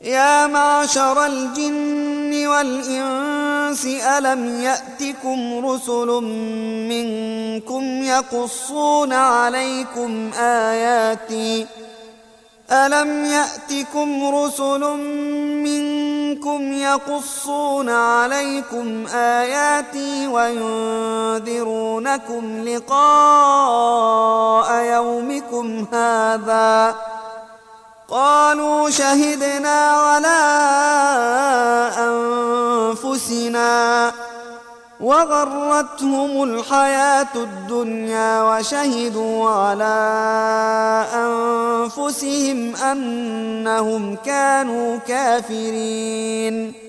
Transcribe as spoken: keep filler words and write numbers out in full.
يا معشر الجن والإنس ألم يأتكم رسل منكم يقصون عليكم آياتي ألم يأتكم رسل منكم يقصون عليكم آياتي وينذرونكم لقاء يومكم هذا قالوا شهدنا على أنفسنا وغرتهم الحياة الدنيا وشهدوا على أنفسهم أنهم كانوا كافرين